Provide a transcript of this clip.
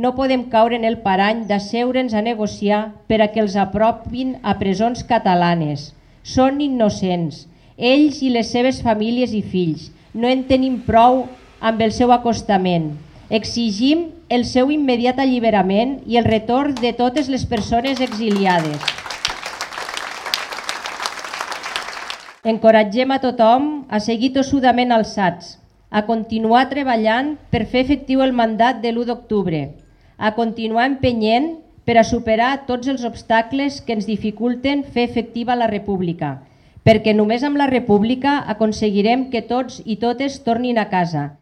no podem caure en el parany d'asseure'ns a negociar per a que els apropin a presons catalanes. Són innocents, ells i les seves famílies i fills. No en tenim prou amb el seu acostament. Exigim el seu immediat alliberament i el retorn de totes les persones exiliades. Encoratgem a tothom a seguir tossudament alçats, a continuar treballant per fer efectiu el mandat de l'1 d'octubre, a continuar empenyent per a superar tots els obstacles que ens dificulten fer efectiva la república, perquè només amb la república aconseguirem que tots i totes tornin a casa.